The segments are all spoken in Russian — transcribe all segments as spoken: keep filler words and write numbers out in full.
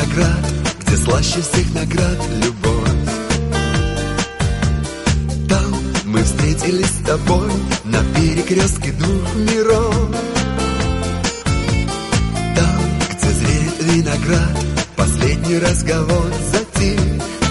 виноград, где слаще всех наград любовь. Там мы встретились с тобой на перекрестке двух миров. Там, где зреет виноград, последний разговор затих.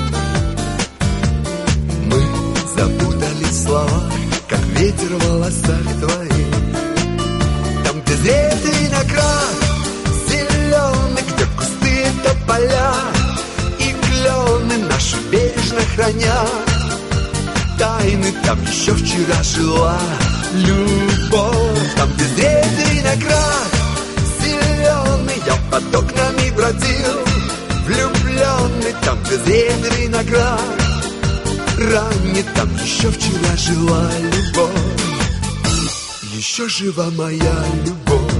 Мы запутались в словах, как ветер в волосах твоих. Там, где зреет виноград зеленый, где кусты тополя и клены наши бережно хранят тайны. Там еще вчера жила любовь. Там, где зреет виноград зеленый, я под окнами бродил влюбленный. Там, где зреет виноград ранний, там еще вчера жила любовь. Еще жива моя любовь.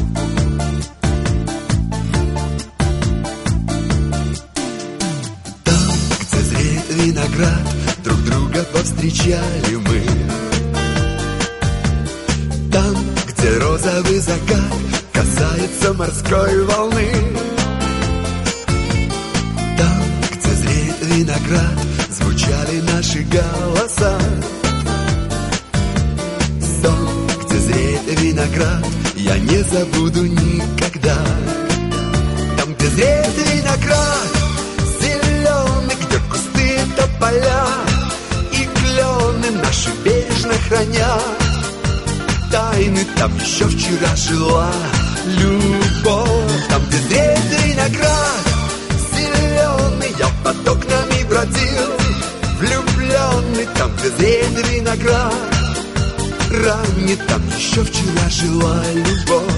Там, где зреет виноград, друг друга повстречали мы. Там, где розовый закат касается морской волны. Там, где зреет виноград, звучали наши голоса. Сон, где зреет виноград, я не забуду никогда. Там, где зреет виноград зеленый, где кусты тополя и клены наши бережно хранят тайны. Там еще вчера жила любовь. Там, где зреет виноград зеленый, я под окнами бродил влюбленный. Там, где зреет виноград ранний, там еще вчера жила любовь.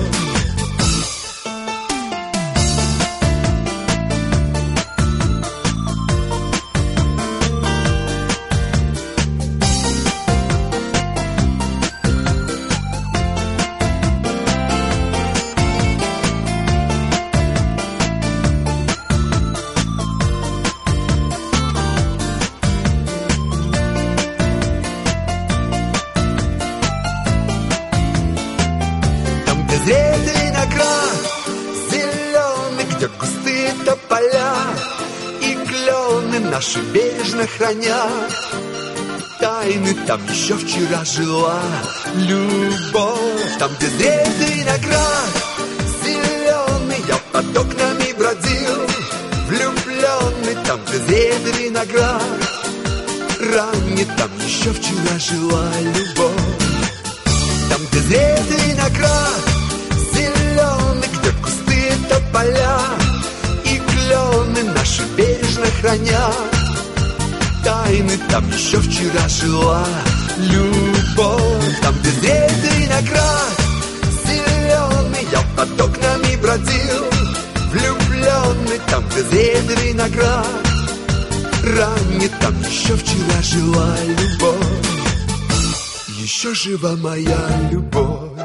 Зреет виноград зеленый, где кусты тополя и клены наши бережно хранят тайны. Там еще вчера жила любовь. Там, где зреет виноград зеленый, я под окнами бродил влюбленный. Там, где зреет виноград ранний, там еще вчера жила любовь. Там, где зреет виноград зеленый, где кусты тополя и клены наши бережно хранят тайны. Там еще вчера жила любовь. Там, где зреет виноград зеленый, я под окнами бродил влюбленный. Там, где зреет виноград ранний, там еще вчера жила любовь. Еще жива моя любовь.